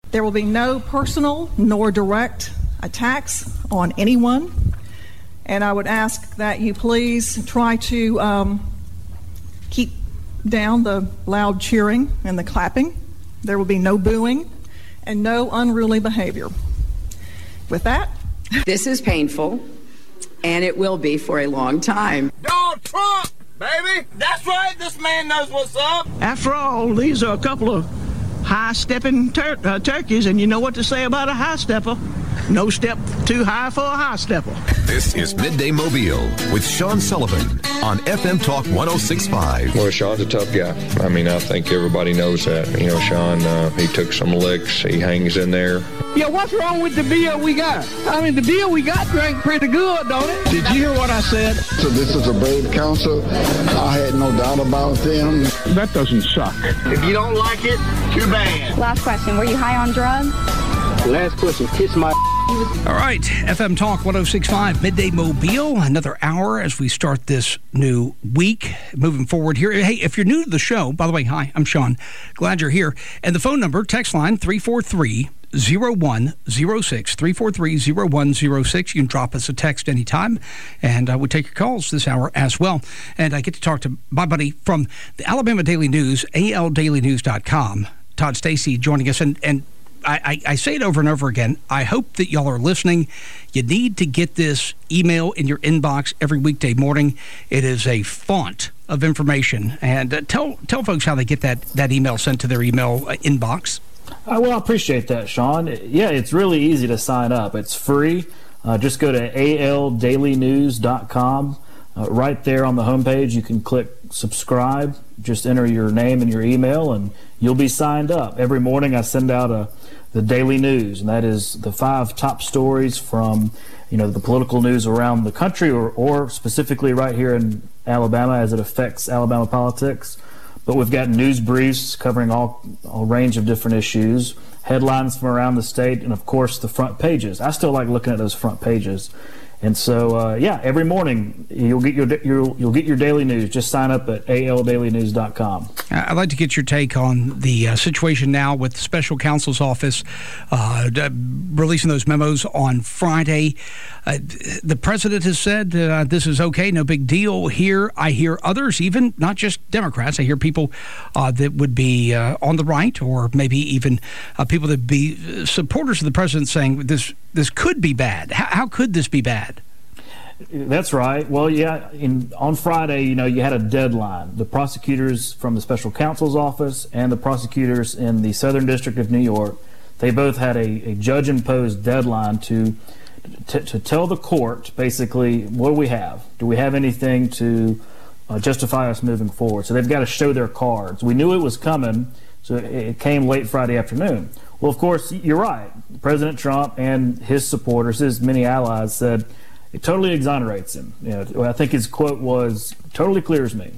There will be no personal nor direct attacks on anyone. And I would ask that you please try to keep down the loud cheering and the clapping. There will be no booing and no unruly behavior. With that, this is painful, and it will be for a long time. Donald Trump, baby! That's right, this man knows what's up. After all, these are a couple of high-stepping turkeys, and you know what to say about a high-stepper. No step too high for a high-stepper. This is Midday Mobile with Sean Sullivan on FM Talk 106.5. Well, Sean's a tough guy. I mean, I think everybody knows that. You know, Sean, he took some licks. He hangs in there. Yeah, what's wrong with the beer we got? I mean, the beer we got drank pretty good, don't it? Did you hear what I said? So this is a brave council. I had no doubt about them. That doesn't suck. If you don't like it, too bad. Last question, were you high on drugs? Last question, kiss my... All right, FM Talk 106.5, Midday Mobile, another hour as we start this new week. Moving forward here. Hey, if you're new to the show, by the way, hi, I'm Sean. Glad you're here. And the phone number, text line 343-0106, 343-0106. You can drop us a text anytime, and we'll take your calls this hour as well. And I get to talk to my buddy from the Alabama Daily News, aldailynews.com, Todd Stacy, joining us. And I say it over and over again. I hope that y'all are listening. You need to get this email in your inbox every weekday morning. It is a font of information. And tell folks how they get that email sent to their email inbox. Well, I appreciate that, Sean. Yeah, it's really easy to sign up. It's free. Just go to aldailynews.com. Right there on the homepage, you can click subscribe. Just enter your name and your email, and you'll be signed up. Every morning I send out the daily news, and that is the 5 top stories from the political news around the country or specifically right here in Alabama as it affects Alabama politics. But we've got news briefs covering all range of different issues, headlines from around the state, and of course the front pages. I still like looking at those front pages. And so, every morning you'll get your daily news. Just sign up at aldailynews.com. I'd like to get your take on the situation now with the special counsel's office releasing those memos on Friday. The president has said this is okay, no big deal here. I hear others, even not just Democrats. I hear people that would be on the right, or maybe even people that be supporters of the president, saying this could be bad. How could this be bad? That's right. Well, yeah, on Friday, you had a deadline. The prosecutors from the special counsel's office and the prosecutors in the Southern District of New York, they both had a judge-imposed deadline to tell the court, basically, what do we have? Do we have anything to justify us moving forward? So they've got to show their cards. We knew it was coming, so it came late Friday afternoon. Well, of course, you're right. President Trump and his supporters, his many allies, said it totally exonerates him. I think his quote was, "Totally clears me."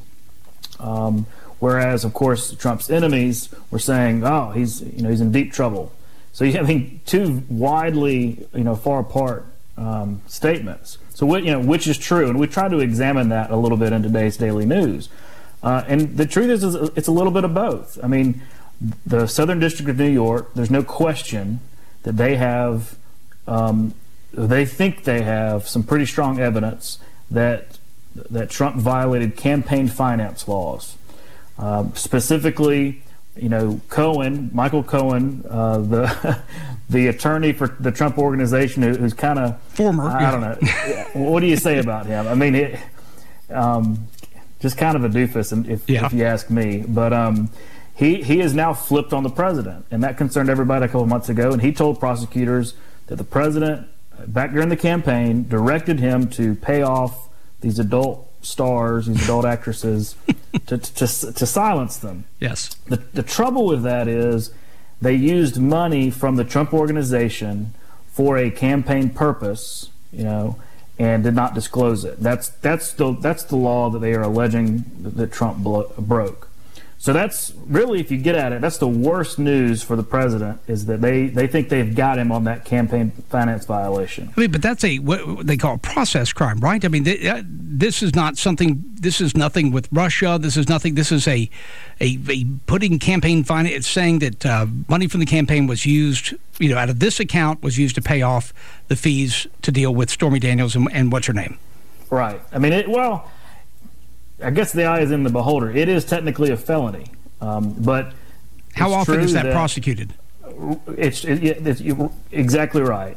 Whereas, of course, Trump's enemies were saying, "Oh, he's in deep trouble." So you have two widely far apart statements. So which is true, and we try to examine that a little bit in today's daily news. And the truth is, it's a little bit of both. I mean, the Southern District of New York, there's no question that they have, they think they have some pretty strong evidence that Trump violated campaign finance laws. Specifically, Michael Cohen, the attorney for the Trump Organization, who's kind of former. I don't know. What do you say about him? I mean, just kind of a doofus, if you ask me. But he is now flipped on the president, and that concerned everybody a couple months ago. And he told prosecutors that the president, back during the campaign, directed him to pay off these adult stars, these adult actresses, to silence them. Yes. The trouble with that is they used money from the Trump Organization for a campaign purpose, and did not disclose it. That's the law that they are alleging that Trump broke. So that's really, if you get at it, that's the worst news for the president, is that they think they've got him on that campaign finance violation. I mean, but that's what they call a process crime, right? I mean, this is not something. This is nothing with Russia. This is nothing. This is a putting campaign finance. It's saying that money from the campaign was used, out of this account, was used to pay off the fees to deal with Stormy Daniels and what's her name. Right. I mean, I guess the eye is in the beholder. It is technically a felony, but how often is that prosecuted? It's exactly right.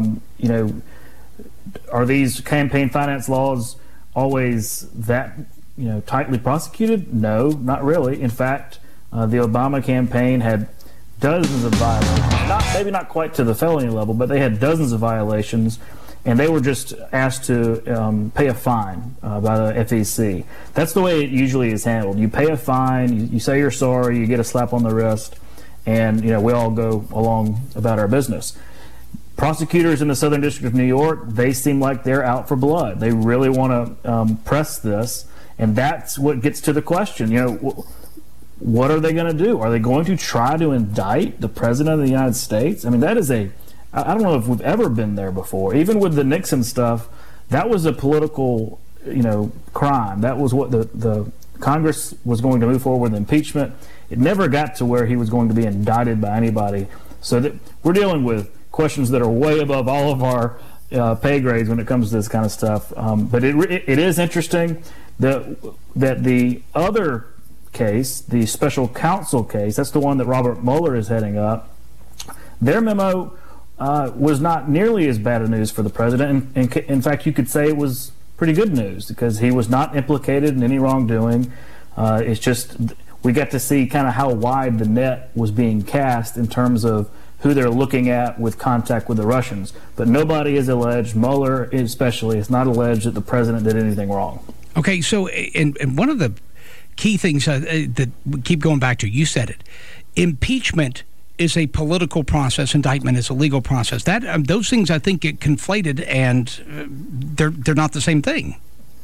Are these campaign finance laws always that tightly prosecuted? No, not really. In fact, the Obama campaign had dozens of violations. Maybe not quite to the felony level, but they had dozens of violations. And they were just asked to pay a fine by the FEC. That's the way it usually is handled. You pay a fine, you say you're sorry, you get a slap on the wrist, and we all go along about our business. Prosecutors in the Southern District of New York, they seem like they're out for blood. They really want to press this, and that's what gets to the question. What are they going to do? Are they going to try to indict the President of the United States? I mean, that is I don't know if we've ever been there before. Even with the Nixon stuff, that was a political, crime. That was what the Congress was going to move forward with impeachment. It never got to where he was going to be indicted by anybody. So that we're dealing with questions that are way above all of our pay grades when it comes to this kind of stuff. But it is interesting that the other case, the special counsel case, that's the one that Robert Mueller is heading up, their memo was not nearly as bad a news for the president. And in fact, you could say it was pretty good news because he was not implicated in any wrongdoing. It's just we got to see kind of how wide the net was being cast in terms of who they're looking at with contact with the Russians. But nobody is alleged, Mueller especially, is not alleged that the president did anything wrong. Okay, so and one of the key things that we keep going back to, you said it, impeachment is a political process, indictment is a legal process. That those things, I think, get conflated, and they're not the same thing.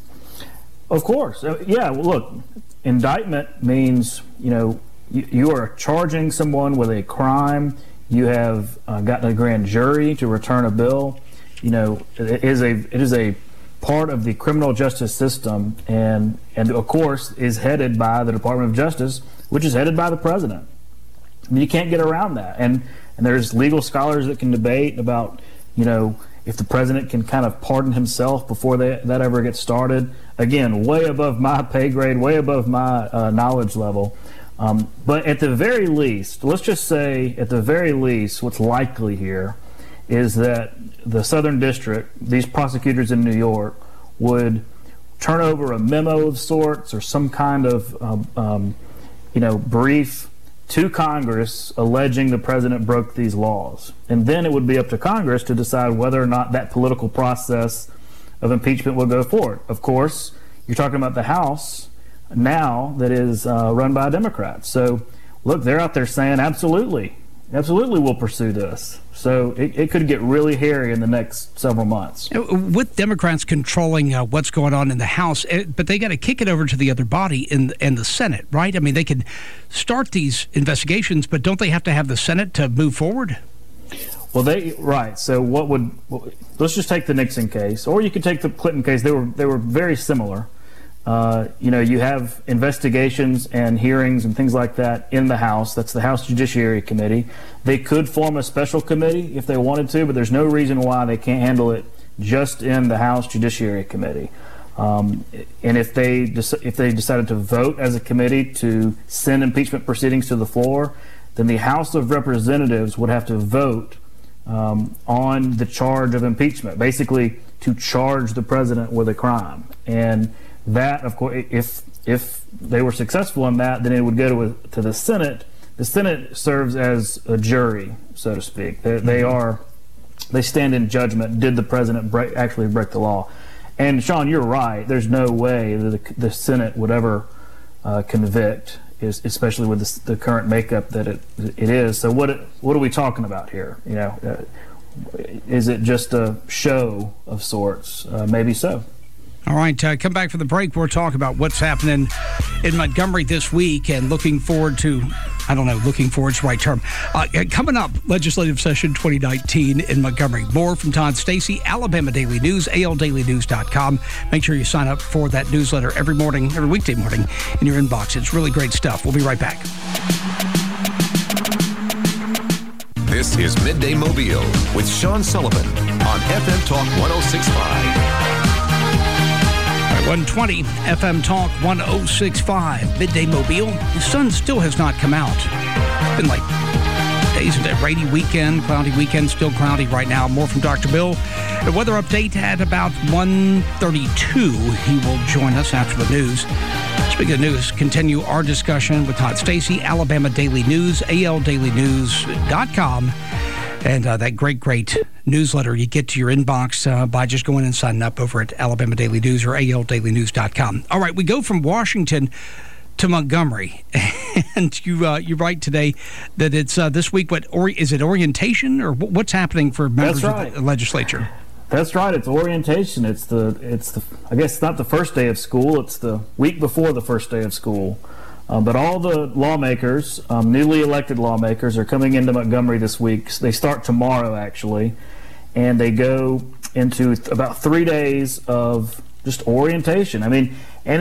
Of course. Yeah, well, look, indictment means, you are charging someone with a crime. You have gotten a grand jury to return a bill. It is a part of the criminal justice system, and of course is headed by the Department of Justice, which is headed by the president. I mean, you can't get around that. And there's legal scholars that can debate about, if the president can kind of pardon himself before that ever gets started. Again, way above my pay grade, way above my knowledge level. But at the very least, let's just say, at the very least, what's likely here is that the Southern District, these prosecutors in New York, would turn over a memo of sorts or some kind of, brief to Congress alleging the president broke these laws. And then it would be up to Congress to decide whether or not that political process of impeachment will go forward. Of course, you're talking about the House now that is run by Democrats. So, look, they're out there saying, absolutely we'll pursue this. So it could get really hairy in the next several months. With Democrats controlling what's going on in the House, but they got to kick it over to the other body in the Senate, right? I mean, they can start these investigations, but don't they have to have the Senate to move forward? Well, right. So let's just take the Nixon case, or you could take the Clinton case. They were very similar. You have investigations and hearings and things like that in the House. That's the House Judiciary Committee. They could form a special committee if they wanted to, but there's no reason why they can't handle it just in the House Judiciary Committee. And if they decided to vote as a committee to send impeachment proceedings to the floor, then the House of Representatives would have to vote on the charge of impeachment, basically to charge the president with a crime. And that, of course, if they were successful in that, then it would go to the Senate. The Senate serves as a jury, so to speak. They stand in judgment. Did the president actually break the law? And Sean, you're right. There's no way that the Senate would ever convict, especially with the current makeup that it is. So what are we talking about here? Is it just a show of sorts? Maybe so. All right, come back for the break. We'll talk about what's happening in Montgomery this week and looking forward to, I don't know, looking forward is the right term. Coming up, legislative session 2019 in Montgomery. More from Todd Stacy, Alabama Daily News, aldailynews.com. Make sure you sign up for that newsletter every morning, every weekday morning in your inbox. It's really great stuff. We'll be right back. This is Midday Mobile with Sean Sullivan on FM Talk 106.5. 120 FM Talk 106.5 Midday Mobile. The sun still has not come out. It's been like days of a rainy weekend, cloudy weekend, still cloudy right now. More from Dr. Bill. The weather update at about 1:32. He will join us after the news. Speaking of news, continue our discussion with Todd Stacy, Alabama Daily News, aldailynews.com. And that great newsletter you get to your inbox by just going and signing up over at Alabama Daily News or aldailynews.com. All right, we go from Washington to Montgomery. And you write today that it's this week, is it orientation or what's happening for members of the legislature? That's right. It's orientation. It's the I guess it's not the first day of school. It's the week before the first day of school. But all the lawmakers, newly elected lawmakers, are coming into Montgomery this week. They start tomorrow, actually, and they go into about 3 days of just orientation. I mean,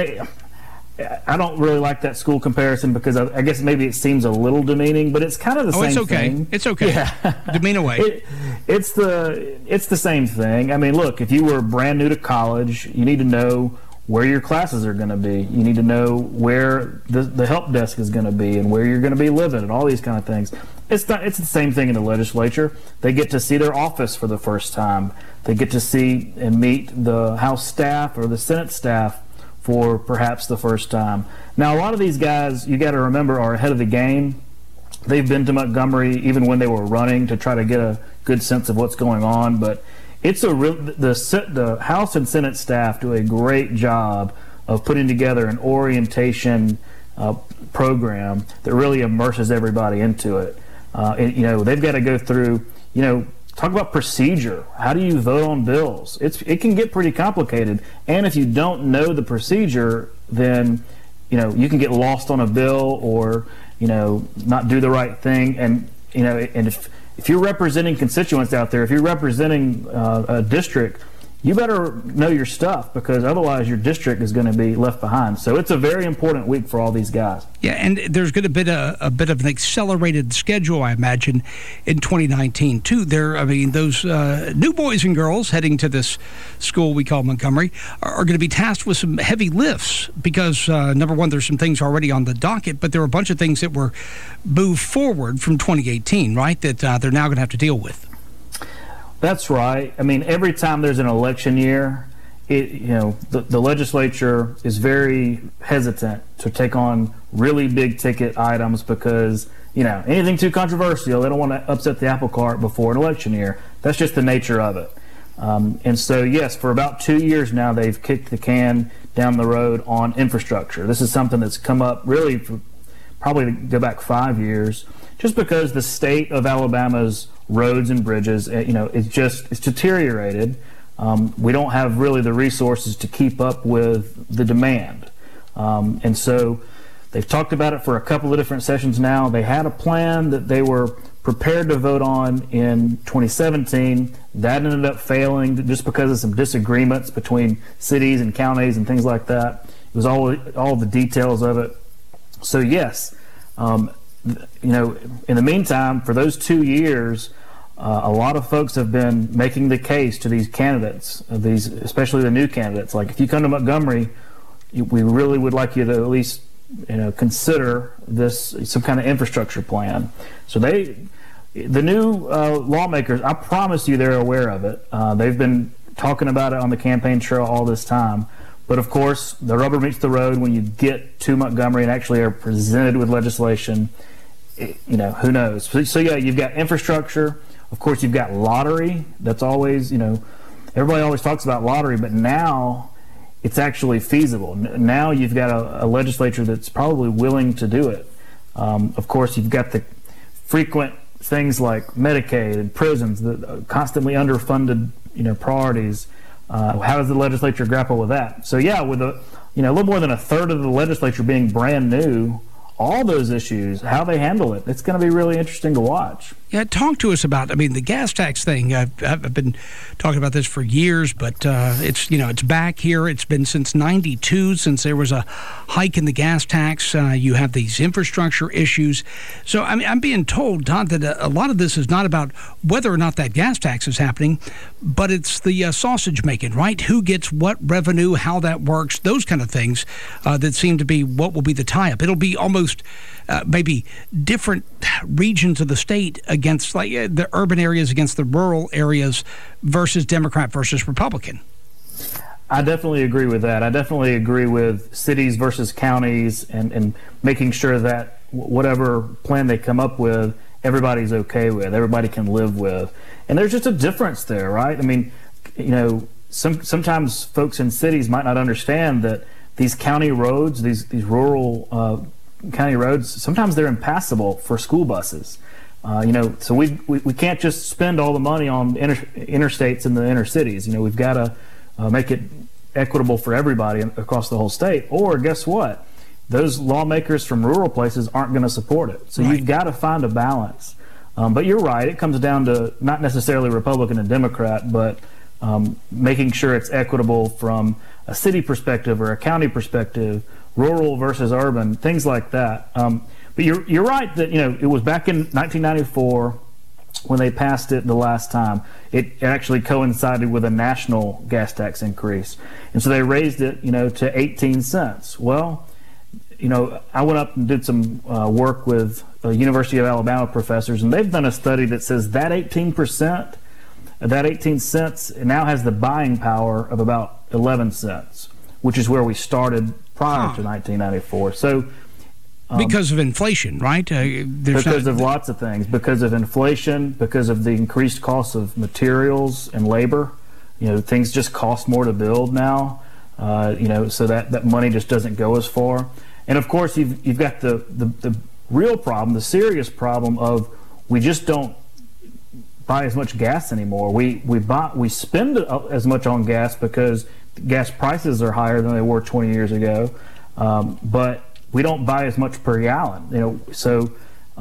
I don't really like that school comparison because I guess maybe it seems a little demeaning, but it's kind of the same thing. It's okay. Yeah. Demean away. It's the same thing. I mean, look, if you were brand new to college, you need to know where your classes are going to be. You need to know where the help desk is going to be and where you're going to be living and all these kind of things. It's the same thing in the legislature. They get to see their office for the first time. They get to see and meet the House staff or the Senate staff for perhaps the first time. Now, a lot of these guys, you got to remember, are ahead of the game. They've been to Montgomery even when they were running to try to get a good sense of what's going on, but it's the House and Senate staff do a great job of putting together an orientation program that really immerses everybody into it. They've got to go through, talk about procedure. How do you vote on bills? It can get pretty complicated. And if you don't know the procedure, then, you can get lost on a bill or, not do the right thing. And, and if you're representing constituents out there, if you're representing a district, you better know your stuff because otherwise your district is going to be left behind. So it's a very important week for all these guys. Yeah, and there's going to be a bit of an accelerated schedule, I imagine, in 2019 too. Those new boys and girls heading to this school we call Montgomery are going to be tasked with some heavy lifts because number one, there's some things already on the docket, but there are a bunch of things that were moved forward from 2018, right? That they're now going to have to deal with. That's right. I mean, every time there's an election year, the legislature is very hesitant to take on really big ticket items because, anything too controversial, they don't want to upset the apple cart before an election year. That's just the nature of it. And so, yes, for about 2 years now, they've kicked the can down the road on infrastructure. This is something that's come up really for probably go back 5 years, just because the state of Alabama's roads and bridges, it's deteriorated. We don't have really the resources to keep up with the demand. And so they've talked about it for a couple of different sessions now. They had a plan that they were prepared to vote on in 2017. That ended up failing just because of some disagreements between cities and counties and things like that. It was all the details of it. So yes, in the meantime, for those 2 years, a lot of folks have been making the case to these candidates, especially the new candidates. Like, if you come to Montgomery, we really would like you to at least, consider some kind of infrastructure plan. So the new lawmakers, I promise you, they're aware of it. They've been talking about it on the campaign trail all this time. But of course, the rubber meets the road when you get to Montgomery and actually are presented with legislation. Who knows? So yeah, you've got infrastructure. Of course, you've got lottery. That's always, everybody always talks about lottery, but now it's actually feasible. Now you've got a legislature that's probably willing to do it. Of course, you've got the frequent things like Medicaid and prisons, the constantly underfunded, priorities. How does the legislature grapple with that? So yeah, with a little more than a third of the legislature being brand new, all those issues, how they handle it, it's going to be really interesting to watch. Yeah, talk to us about, the gas tax thing. I've been talking about this for years, but it's back here. It's been since 92 since there was a hike in the gas tax. You have these infrastructure issues. So, I'm being told, Todd, that a lot of this is not about whether or not that gas tax is happening, but it's the sausage making, right? Who gets what revenue, how that works, those kind of things that seem to be what will be the tie-up. It'll be almost maybe different regions of the state against the urban areas against the rural areas versus Democrat versus Republican. I definitely agree with that. I definitely agree with cities versus counties and making sure that whatever plan they come up with, everybody's okay with, everybody can live with. And there's just a difference there, right? Sometimes folks in cities might not understand that these county roads, these rural county roads, sometimes they're impassable for school buses. So we can't just spend all the money on interstates in the inner cities. We've got to make it equitable for everybody across the whole state. Or guess what? Those lawmakers from rural places aren't going to support it. So You've got to find a balance. But you're right. It comes down to not necessarily Republican and Democrat, but making sure it's equitable from a city perspective or a county perspective, rural versus urban, things like that. But you're right that it was back in 1994 when they passed it the last time. It actually coincided with a national gas tax increase, and so they raised it to 18 cents. Well, I went up and did some work with University of Alabama professors, and they've done a study that says that 18%, that 18 cents now has the buying power of about 11 cents, which is where we started prior to 1994. So because of inflation, right? Because of lots of things. Because of inflation, because of the increased cost of materials and labor. Things just cost more to build now. So that money just doesn't go as far. And of course, you've got the real problem, the serious problem of we just don't buy as much gas anymore. We spend as much on gas because gas prices are higher than they were 20 years ago, but we don't buy as much per gallon. So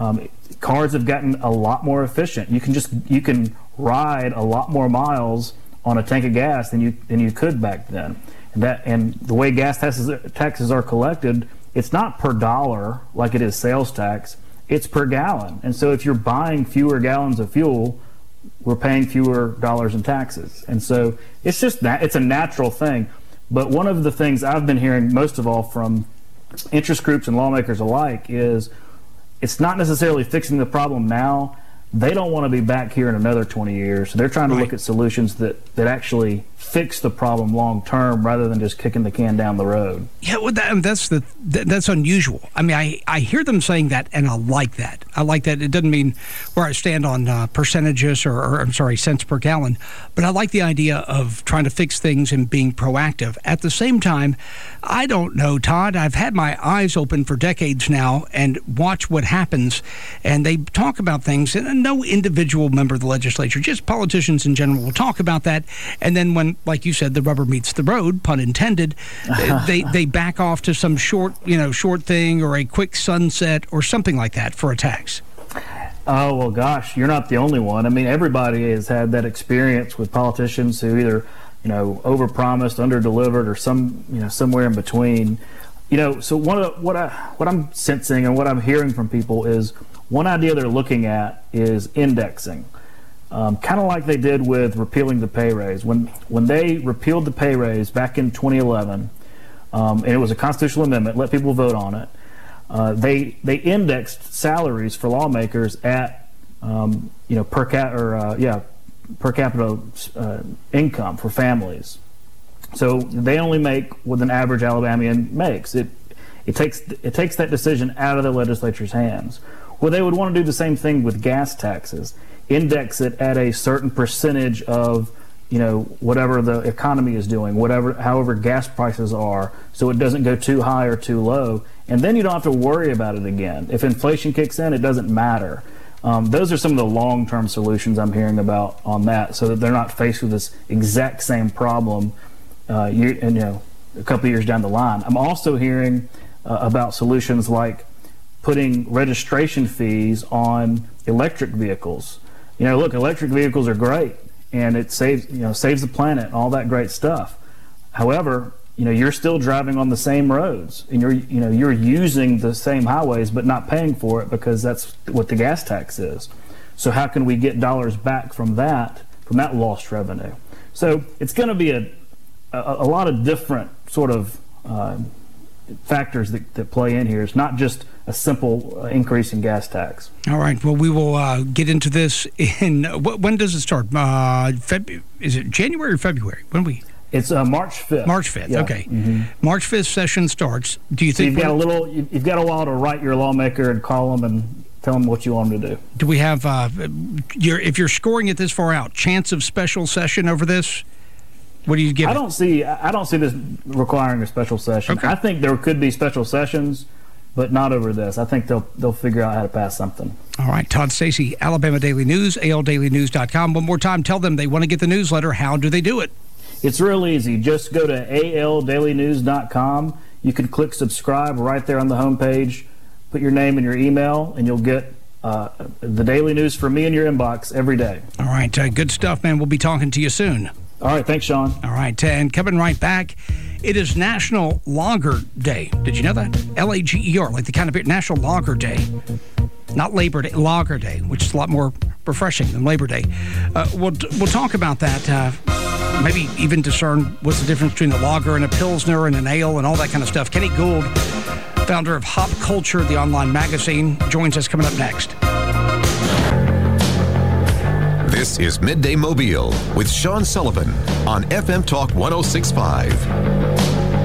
cars have gotten a lot more efficient. You can ride a lot more miles on a tank of gas than you could back then. And the way gas taxes are collected, it's not per dollar like it is sales tax. It's per gallon. And so if you're buying fewer gallons of fuel, we're paying fewer dollars in taxes. And so it's just that it's a natural thing. But one of the things I've been hearing most of all from interest groups and lawmakers alike is it's not necessarily fixing the problem now. They don't want to be back here in another 20 years. So they're trying to look at solutions that actually fix the problem long term rather than just kicking the can down the road. Yeah, well, that's unusual. I hear them saying that, and I like that. It doesn't mean where I stand on percentages or cents per gallon, but I like the idea of trying to fix things and being proactive. At the same time, I don't know, Todd. I've had my eyes open for decades now and watch what happens, and they talk about things, and no individual member of the legislature, just politicians in general, will talk about that, and then when, like you said, the rubber meets the road, pun intended, they back off to some short thing or a quick sunset or something like that for a tax. Oh, well, gosh, you're not the only one. Everybody has had that experience with politicians who either, overpromised, underdelivered, or somewhere in between. So what I'm sensing and what I'm hearing from people is one idea they're looking at is indexing. Kind of like they did with repealing the pay raise. When they repealed the pay raise back in 2011, and it was a constitutional amendment, let people vote on it, they indexed salaries for lawmakers at per capita income for families. So they only make what an average Alabamian makes. It takes that decision out of the legislature's hands. Well, they would want to do the same thing with gas taxes. Index it at a certain percentage of, whatever the economy is doing, however gas prices are, so it doesn't go too high or too low. And then you don't have to worry about it again. If inflation kicks in, it doesn't matter. Those are some of the long-term solutions I'm hearing about on that, so that they're not faced with this exact same problem a couple of years down the line. I'm also hearing about solutions like putting registration fees on electric vehicles. Look, electric vehicles are great, and it saves the planet and all that great stuff. However, you're still driving on the same roads, and you're using the same highways but not paying for it, because that's what the gas tax is. So how can we get dollars back from that lost revenue? So it's going to be a lot of different sort of factors that play in here. It's not just a simple increase in gas tax. All right. Well, we will get into this in when does it start? Is it January or February? It's March 5th. March 5th. Yeah. Okay. Mm-hmm. March 5th session starts. Do you think you've got a while to write your lawmaker and call them and tell them what you want them to do? Do we have if you're scoring it this far out, chance of special session over this? What do you give? I don't see this requiring a special session. Okay. I think there could be special sessions, but not over this. I think they'll figure out how to pass something. All right. Todd Stacy, Alabama Daily News, aldailynews.com. One more time, tell them they want to get the newsletter. How do they do it? It's real easy. Just go to aldailynews.com. You can click subscribe right there on the homepage. Put your name and your email, and you'll get the daily news from me in your inbox every day. All right. Good stuff, man. We'll be talking to you soon. All right. Thanks, Sean. All right. And coming right back, it is National Lager Day. Did you know that? Lager, like the kind of beer. National Lager Day. Not Labor Day, Lager Day, which is a lot more refreshing than Labor Day. We'll talk about that. Maybe even discern what's the difference between a lager and a pilsner and an ale and all that kind of stuff. Kenny Gould, founder of Hop Culture, the online magazine, joins us coming up next. This is Midday Mobile with Sean Sullivan on FM Talk 106.5.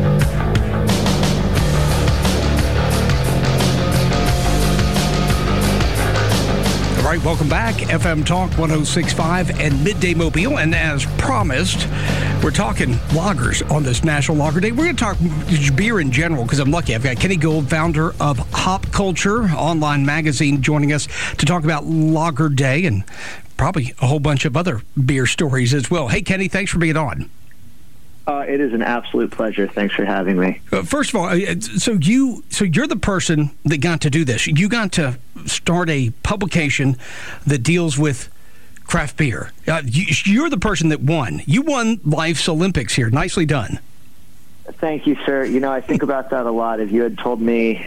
All right, welcome back. FM Talk 106.5 and Midday Mobile. And as promised, we're talking lagers on this National Lager Day. We're going to talk beer in general because I'm lucky. I've got Kenny Gould, founder of Hop Culture, online magazine, joining us to talk about Lager Day and probably a whole bunch of other beer stories as well. Hey, Kenny, thanks for being on. It is an absolute pleasure. Thanks for having me. First of all, so you're the person that got to do this. You got to start a publication that deals with craft beer. You're the person that won. You won Life's Olympics here. Nicely done. Thank you, sir. I think about that a lot. If you had told me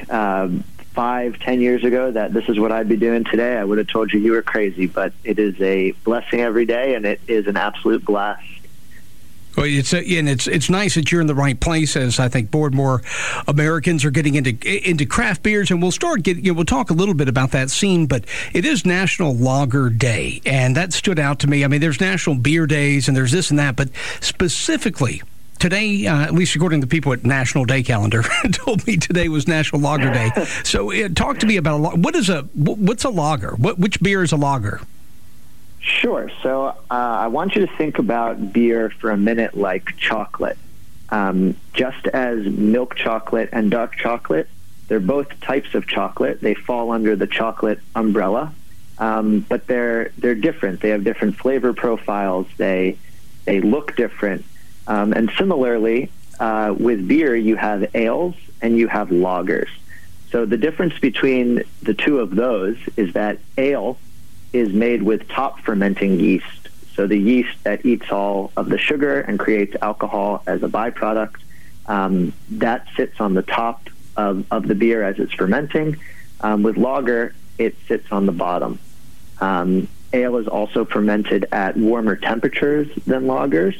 5-10 years ago that this is what I'd be doing today, I would have told you were crazy. But it is a blessing every day, and it is an absolute blast. Well, it's nice that you're in the right place, as I think more and more Americans are getting into craft beers, and we'll talk a little bit about that scene. But it is National Lager Day, and that stood out to me. I mean, there's National Beer Days, and there's this and that, but specifically today, at least according to the people at National Day Calendar, told me today was National Lager Day. So, talk to me about what's a lager? Which beer is a lager? Sure. So I want you to think about beer for a minute like chocolate. Just as milk chocolate and dark chocolate, they're both types of chocolate. They fall under the chocolate umbrella, but they're different. They have different flavor profiles. They look different. And similarly, with beer, you have ales and you have lagers. So the difference between the two of those is that ale is made with top fermenting yeast. So the yeast that eats all of the sugar and creates alcohol as a byproduct, that sits on the top of the beer as it's fermenting. With lager, it sits on the bottom. Ale is also fermented at warmer temperatures than lagers.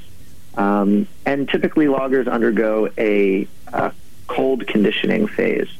And typically lagers undergo a cold conditioning phase.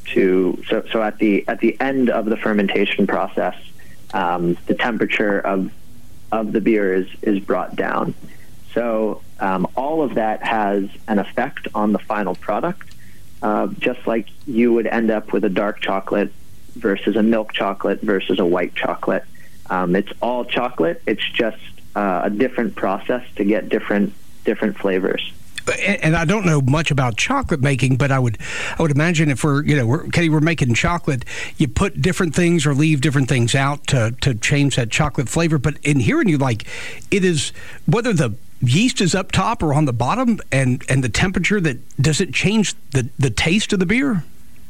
So at the end of the fermentation process, the temperature of the beer is brought down. So all of that has an effect on the final product, just like you would end up with a dark chocolate versus a milk chocolate versus a white chocolate. It's all chocolate. It's just a different process to get different flavors. and I don't know much about chocolate making, but I would imagine if we're making chocolate, you put different things or leave different things out to change that chocolate flavor. But in hearing you, like, it is whether the yeast is up top or on the bottom, and the temperature, does it change the taste of the beer?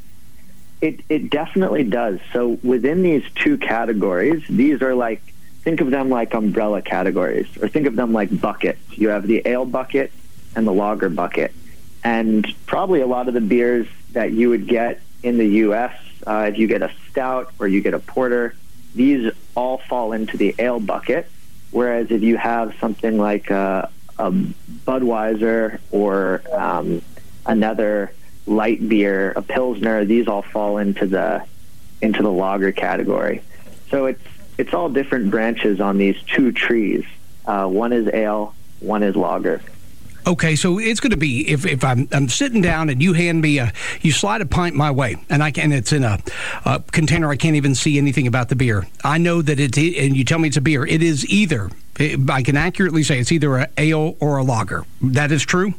It definitely does. So within these two categories, these are like, think of them like umbrella categories, or think of them like buckets. You have the ale bucket and the lager bucket. And probably a lot of the beers that you would get in the U.S., if you get a stout or you get a porter, these all fall into the ale bucket. Whereas if you have something like a Budweiser or another light beer, a Pilsner, these all fall into the lager category. So it's all different branches on these two trees. One is ale, one is lager. Okay, so it's going to be, if I'm sitting down and you hand me you slide a pint my way, and it's in a container, I can't even see anything about the beer. I know that and you tell me it's a beer. It is either, I can accurately say it's either an ale or a lager. That is true?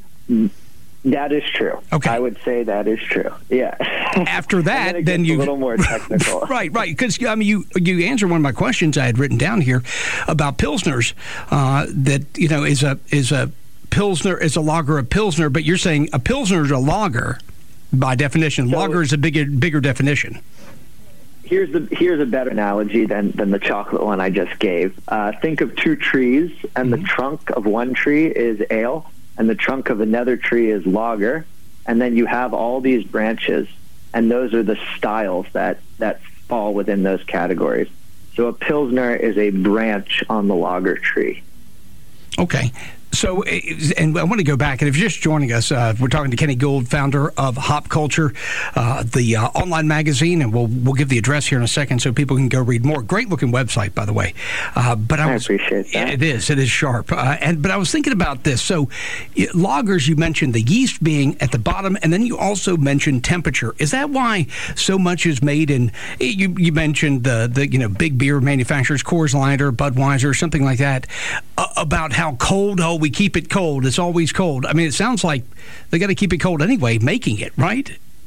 That is true. Okay. I would say that is true. Yeah. After that, then you a little more technical. Right. Because you answered one of my questions I had written down here about Pilsners. That is a Pilsner is a lager of Pilsner, but you're saying a Pilsner is a lager by definition. So, lager is a bigger definition. Here's a better analogy than the chocolate one I just gave. Think of two trees, and the trunk of one tree is ale, and the trunk of another tree is lager, and then you have all these branches, and those are the styles that fall within those categories. So a Pilsner is a branch on the lager tree. Okay. So, and I want to go back, and if you're just joining us, we're talking to Kenny Gould, founder of Hop Culture, the online magazine, and we'll give the address here in a second so people can go read more. Great looking website, by the way. But I appreciate that. It is sharp. But I was thinking about this. So, lagers, you mentioned the yeast being at the bottom, and then you also mentioned temperature. Is that why so much is made in? You mentioned the big beer manufacturers, Coors Light or Budweiser, something like that, about how cold. We keep it cold. It's always cold. I mean, it sounds like they got to keep it cold anyway, making it, right?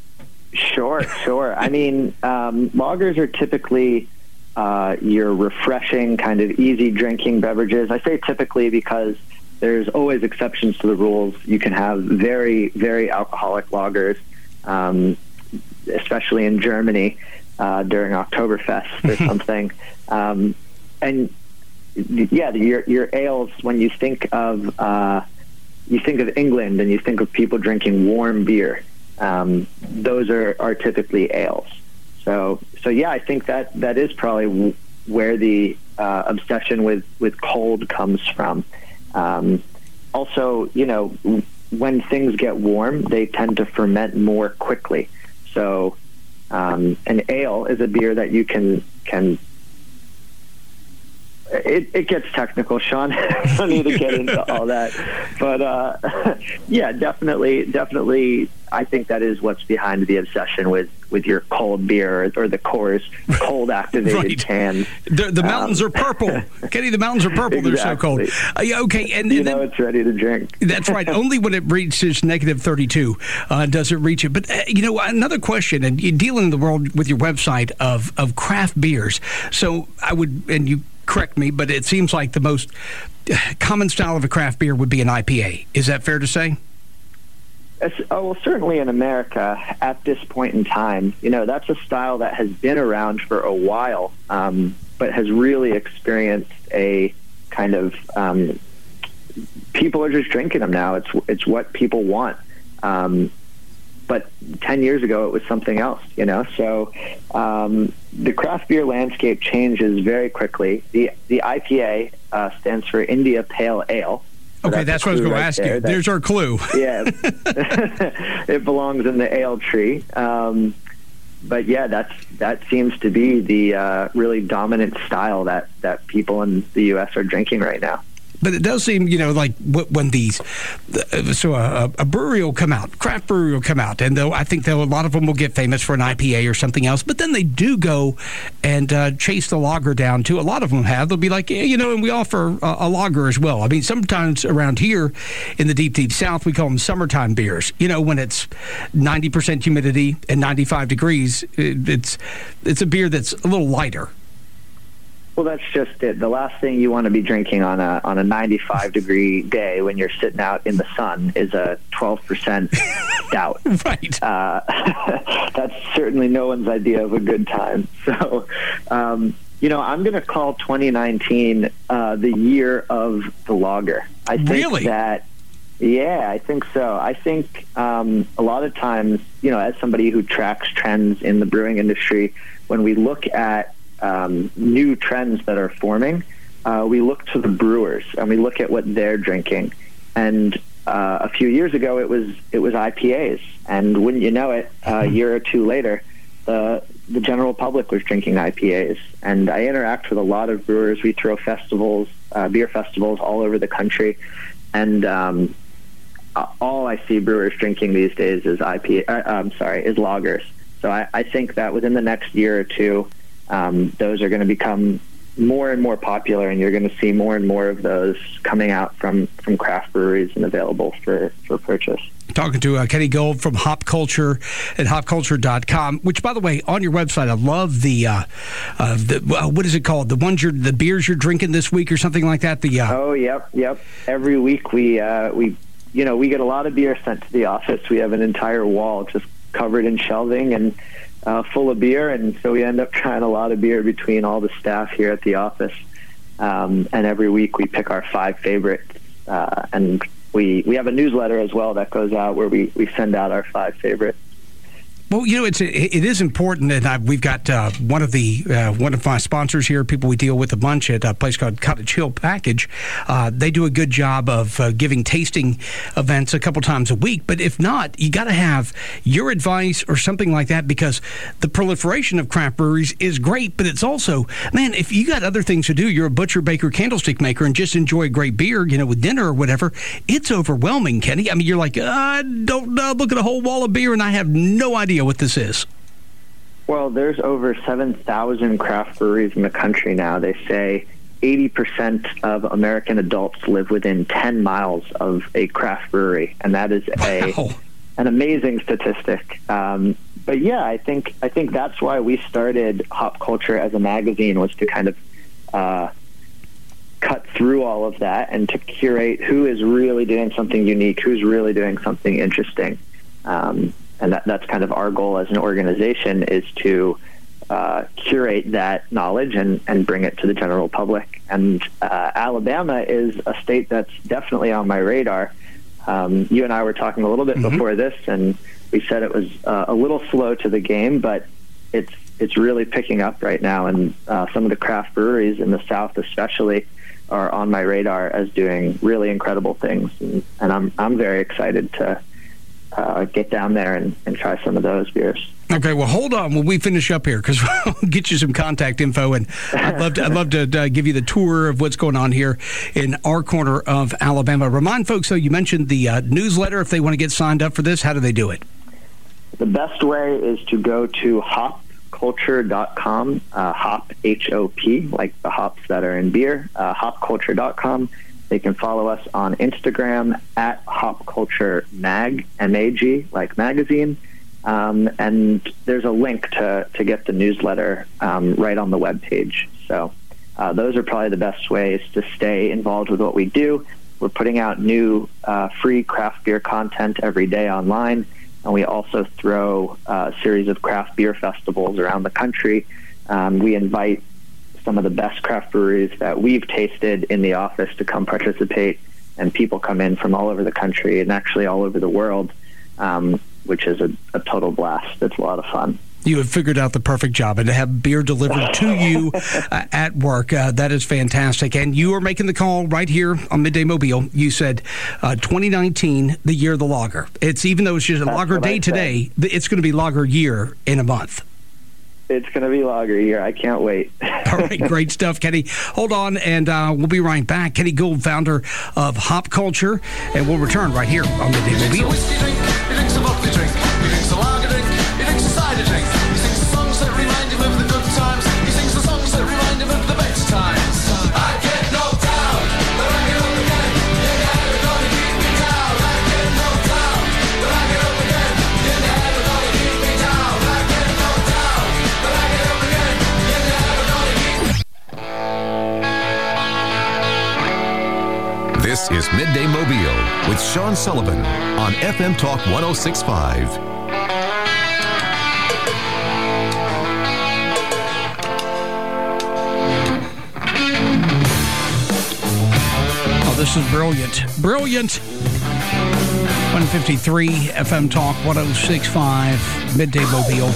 Sure. I mean, lagers are typically your refreshing, kind of easy drinking beverages. I say typically because there's always exceptions to the rules. You can have very, very alcoholic lagers, especially in Germany during Oktoberfest or something. And yeah, your ales, when you think of England and you think of people drinking warm beer, those are typically ales. So yeah, I think that is probably where the obsession with cold comes from. Also, when things get warm, they tend to ferment more quickly. So an ale is a beer that you can It gets technical, Sean. I don't need to get into all that. But, yeah, definitely, I think that is what's behind the obsession with your cold beer or the Coors cold activated can. The mountains are purple. Kenny, the mountains are purple. Exactly. They're so cold. Okay. And then, it's ready to drink. That's right. Only when it reaches negative 32 does it reach it. But, another question, and you're dealing in the world with your website of craft beers. So and you correct me, but it seems like the most common style of a craft beer would be an IPA. Is that fair to say? Well, certainly in America at this point in time, that's a style that has been around for a while, but has really experienced a kind of people are just drinking them now. It's what people want. But 10 years ago, it was something else, So the craft beer landscape changes very quickly. The IPA stands for India Pale Ale. So okay, that's what I was going to ask you. There's our clue. Yeah. It belongs in the ale tree. But, yeah, that seems to be the really dominant style that people in the U.S. are drinking right now. But it does seem, like when these, a brewery will come out, craft brewery will come out, and I think a lot of them will get famous for an IPA or something else, but then they do go and chase the lager down too. A lot of them have. They'll be like, and we offer a lager as well. I mean, sometimes around here in the deep South, we call them summertime beers. When it's 90% humidity and 95 degrees, it's a beer that's a little lighter. Well, that's just it. The last thing you want to be drinking on a 95-degree day when you're sitting out in the sun is a 12% stout. Right. That's certainly no one's idea of a good time. So, I'm going to call 2019 the year of the lager. I think really? I think so. I think a lot of times, as somebody who tracks trends in the brewing industry, when we look at new trends that are forming, we look to the brewers and we look at what they're drinking. And a few years ago, it was IPAs, and wouldn't you know it, a year or two later, the general public was drinking IPAs. And I interact with a lot of brewers. We throw festivals, beer festivals, all over the country, and all I see brewers drinking these days is is lagers. So I think that within the next year or two, those are going to become more and more popular, and you're going to see more and more of those coming out from craft breweries and available for purchase. Talking to Kenny Gold from Hop Culture at hopculture.com, which, by the way, on your website, I love the what is it called? The beers you're drinking this week or something like that. Oh, yep. Every week we get a lot of beer sent to the office. We have an entire wall just covered in shelving and full of beer, and so we end up trying a lot of beer between all the staff here at the office. And every week we pick our 5 favorites, and we have a newsletter as well that goes out where we send out our 5 favorites. Well, it is important, and we've got one of my sponsors here, people we deal with a bunch at a place called Cottage Hill Package. They do a good job of giving tasting events a couple times a week, but if not, you got to have your advice or something like that, because the proliferation of craft breweries is great, but it's also, man, if you got other things to do, you're a butcher, baker, candlestick maker, and just enjoy a great beer, with dinner or whatever, it's overwhelming, Kenny. I mean, you're like, I don't know, look at a whole wall of beer, and I have no idea what this is. Well, there's over 7,000 craft breweries in the country now. They say 80% of American adults live within 10 miles of a craft brewery, and that is an amazing statistic. But yeah, I think that's why we started Hop Culture as a magazine, was to kind of cut through all of that and to curate who is really doing something unique, who's really doing something interesting. And that's kind of our goal as an organization, is to curate that knowledge and bring it to the general public. And Alabama is a state that's definitely on my radar. You and I were talking a little bit before this, and we said it was a little slow to the game, but it's really picking up right now. And some of the craft breweries in the South especially are on my radar as doing really incredible things. And I'm very excited to get down there and try some of those beers. Okay, well, hold on when we finish up here, because we'll get you some contact info, and I'd love to give you the tour of what's going on here in our corner of Alabama. Remind folks, though, you mentioned the newsletter. If they want to get signed up for this, how do they do it? The best way is to go to hopculture.com, hop, H-O-P, like the hops that are in beer, hopculture.com. They can follow us on Instagram at hopculturemag, M-A-G, like magazine. And there's a link to get the newsletter right on the webpage. So those are probably the best ways to stay involved with what we do. We're putting out new free craft beer content every day online, and we also throw a series of craft beer festivals around the country. We invite some of the best craft breweries that we've tasted in the office to come participate, and people come in from all over the country and actually all over the world, which is a total blast. It's a lot of fun. You have figured out the perfect job, and to have beer delivered to you at work, that is fantastic. And you are making the call right here on Midday Mobile. You said 2019, the year of the lager. It's, even though it's just a lager day today, it's going to be lager year in a month. It's going to be lager year. I can't wait. All right, great stuff, Kenny. Hold on, and we'll be right back. Kenny Gould, founder of Hop Culture, and we'll return right here on the Midday Mobile. He drinks a vodka drink, he drinks a lager drink, he drinks a cider drink. He sings the songs that remind him of the good times. He sings the songs that remind him of the best times. I get knocked down, but I get up again. You're never gonna keep me down. I get knocked down, but I get up again. You're never gonna keep me down. I get knocked down, but I get up again. You're never gonna keep me down. This is Midday Mobile with Sean Sullivan on FM Talk 106.5. Oh, this is brilliant. Brilliant. 153 FM Talk 106.5, Midday Mobile.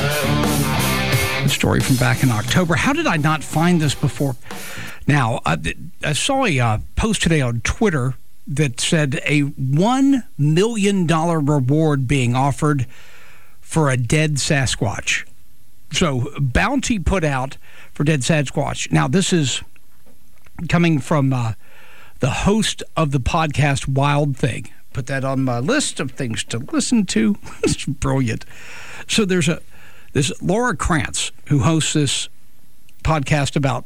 A story from back in October. How did I not find this before? Now, I saw a post today on Twitter that said a $1 million reward being offered for a dead Sasquatch. So, bounty put out for dead Sasquatch. Now, this is coming from the host of the podcast Wild Thing. Put that on my list of things to listen to. It's brilliant. So, there's Laura Krantz, who hosts this podcast about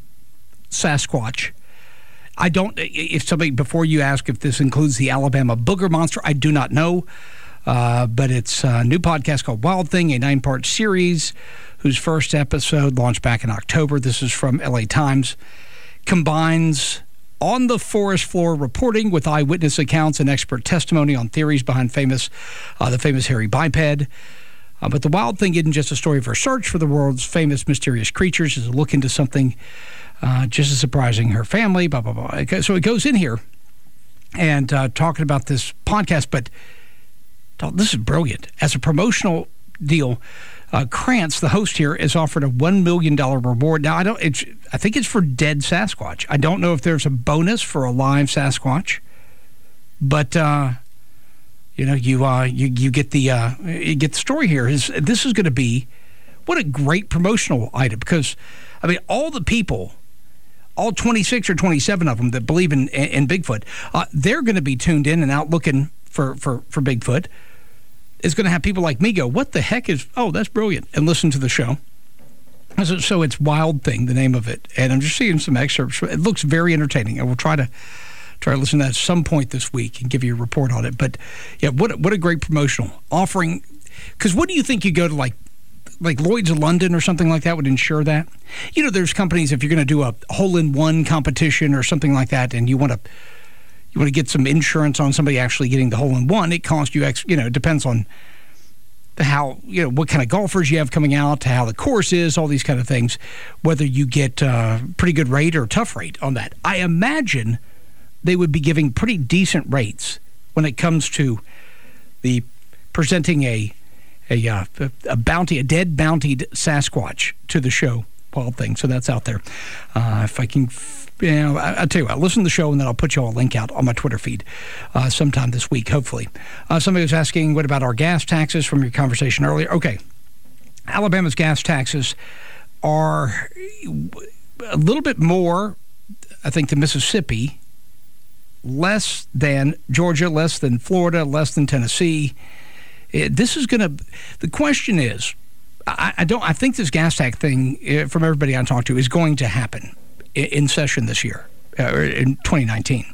Sasquatch. I don't, if somebody, before you ask if this includes the Alabama booger monster, I do not know. But it's a new podcast called Wild Thing, a 9-part series whose first episode launched back in October. This is from LA Times. Combines on the forest floor reporting with eyewitness accounts and expert testimony on theories behind the famous hairy biped. But the Wild Thing isn't just a story of her search for the world's famous mysterious creatures. It's a look into something just as surprising, her family, blah, blah, blah. So it goes in here and talking about this podcast, but this is brilliant. As a promotional deal, Krantz, the host here, is offered a $1 million reward. Now, I think it's for dead Sasquatch. I don't know if there's a bonus for a live Sasquatch, but you get the story here. This is going to be what a great promotional item, because I mean all the people, all 26 or 27 of them that believe in Bigfoot, they're going to be tuned in and out looking for Bigfoot. It's going to have people like me go, what the heck is, oh, that's brilliant, and listen to the show. So it's Wild Thing, the name of it. And I'm just seeing some excerpts. It looks very entertaining. I will try to listen to that at some point this week and give you a report on it. But, yeah, what a great promotional offering. Because what do you think you go to, like Lloyd's of London or something like that would insure that? You know, there's companies, if you're going to do a hole-in-one competition or something like that, and you want to get some insurance on somebody actually getting the hole-in-one, it costs you, it depends on what kind of golfers you have coming out, how the course is, all these kind of things, whether you get a pretty good rate or a tough rate on that. I imagine they would be giving pretty decent rates when it comes to the presenting a bounty, a dead bountied Sasquatch to the show Wild Thing. So that's out there. If I can, I'll tell you what, listen to the show and then I'll put you all a link out on my Twitter feed sometime this week, hopefully. Somebody was asking, what about our gas taxes from your conversation earlier? Okay. Alabama's gas taxes are a little bit more, I think, than Mississippi, less than Georgia, less than Florida, less than Tennessee. This is going to, the question is, I think this gas tax thing, from everybody I talked to, is going to happen in session this year, in 2019.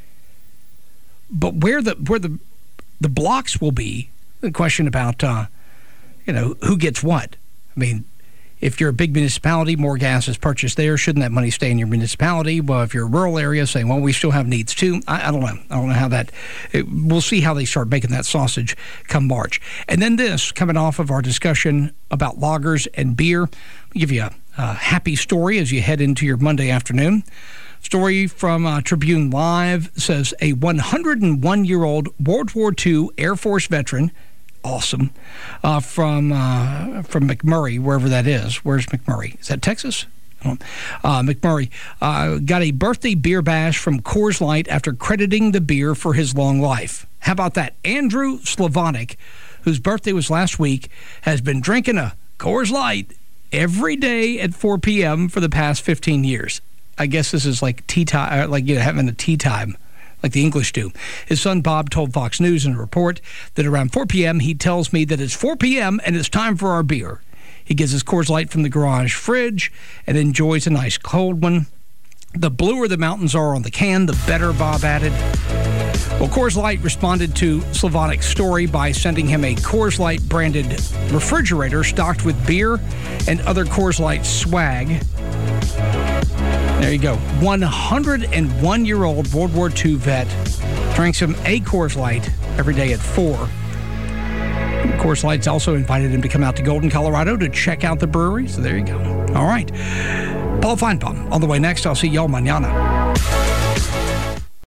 But where the blocks will be, the question about, who gets what. I mean, if you're a big municipality, more gas is purchased there. Shouldn't that money stay in your municipality? Well, if you're a rural area, saying, well, we still have needs too. I don't know. I don't know how that... we'll see how they start making that sausage come March. And then this, coming off of our discussion about lagers and beer, I'll give you a happy story as you head into your Monday afternoon. Story from Tribune Live says a 101-year-old World War II Air Force veteran, awesome, from McMurray, wherever that is. Where's McMurray? Is that Texas? McMurray got a birthday beer bash from Coors Light after crediting the beer for his long life. How about that? Andrew Slavonic, whose birthday was last week, has been drinking a Coors Light every day at 4 p.m. for the past 15 years. I guess this is like tea time, like having a tea time, like the English do. His son Bob told Fox News in a report that around 4 p.m. he tells me that it's 4 p.m. and it's time for our beer. He gets his Coors Light from the garage fridge and enjoys a nice cold one. The bluer the mountains are on the can, the better, Bob added. Well, Coors Light responded to Slavonic story by sending him a Coors Light branded refrigerator stocked with beer and other Coors Light swag. There you go. 101-year-old World War II vet drinks him a Coors Light every day at 4. Coors Light's also invited him to come out to Golden, Colorado to check out the brewery. So there you go. All right. Paul Feinbaum on the way next. I'll see y'all mañana.